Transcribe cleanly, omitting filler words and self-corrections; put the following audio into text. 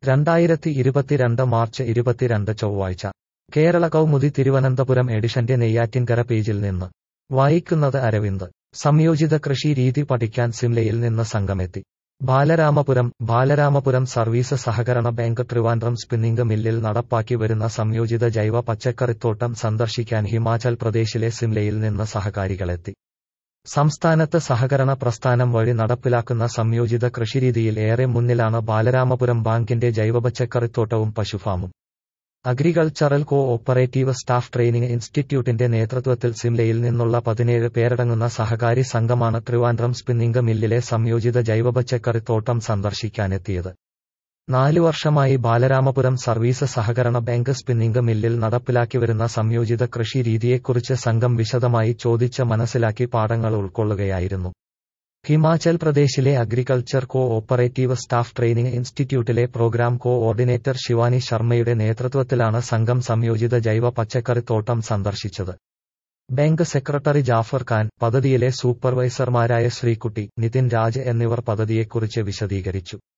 2022 March 22 ചൊവ്വാഴ്ച കേരള കൗമുദി തിരുവനന്തപുരം എഡിഷന്റെ നെയ്യാറ്റിൻകര പേജിൽ നിന്ന് വായിക്കുന്നത് അരവിന്ദ്. സംയോജിത കൃഷി രീതി പഠിക്കാൻ സിംലയിൽ നിന്ന് സംഘമെത്തി. ബാലരാമപുരം സർവീസ് സഹകരണ ബാങ്ക് ട്രിവാൻഡ്രം സ്പിന്നിംഗ് മില്ലിൽ നടപ്പാക്കി വരുന്ന സംയോജിത ജൈവ പച്ചക്കറിത്തോട്ടം സന്ദർശിക്കാൻ ഹിമാചൽ പ്രദേശിലെ സിംലയിൽ നിന്ന് സഹകാരികളെത്തി. സംസ്ഥാനത്ത് സഹകരണ പ്രസ്ഥാനം വഴി നടപ്പിലാക്കുന്ന സംയോജിത കൃഷിരീതിയിൽ ഏറെ മുന്നിലാണ് ബാലരാമപുരം ബാങ്കിന്റെ ജൈവപച്ചക്കറിത്തോട്ടവും പശുഫാമും. Agricultural co-operative staff training ഇൻസ്റ്റിറ്റ്യൂട്ടിന്റെ നേതൃത്വത്തിൽ സിംലയിൽ നിന്നുള്ള 17 പേരടങ്ങുന്ന സഹകാരി സംഘമാണ് ട്രിവാൻഡ്രം സ്പിന്നിംഗ് മില്ലിലെ സംയോജിത ജൈവപച്ചക്കറിത്തോട്ടം സന്ദർശിക്കാനെത്തിയത്. 4 വർഷമായി ബാലരാമപുരം സർവീസ് സഹകരണ ബാങ്ക് സ്പിന്നിംഗ് മില്ലിൽ നടപ്പിലാക്കി വരുന്ന സംയോജിത കൃഷി രീതിയെക്കുറിച്ച് സംഘം വിശദമായി ചോദിച്ച് മനസ്സിലാക്കി പാഠങ്ങൾ ഉൾക്കൊള്ളുകയായിരുന്നു. ഹിമാചൽ പ്രദേശിലെ agriculture co-operative staff training ഇൻസ്റ്റിറ്റ്യൂട്ടിലെ പ്രോഗ്രാം കോ ഓർഡിനേറ്റർ ശിവാനി ശർമ്മയുടെ നേതൃത്വത്തിലാണ് സംഘം സംയോജിത ജൈവ പച്ചക്കറിത്തോട്ടം സന്ദർശിച്ചത്. ബാങ്ക് സെക്രട്ടറി ജാഫർ ഖാൻ, പദ്ധതിയിലെ സൂപ്പർവൈസർമാരായ ശ്രീകുട്ടി, നിതിൻ രാജ് എന്നിവർ പദ്ധതിയെക്കുറിച്ച് വിശദീകരിച്ചു.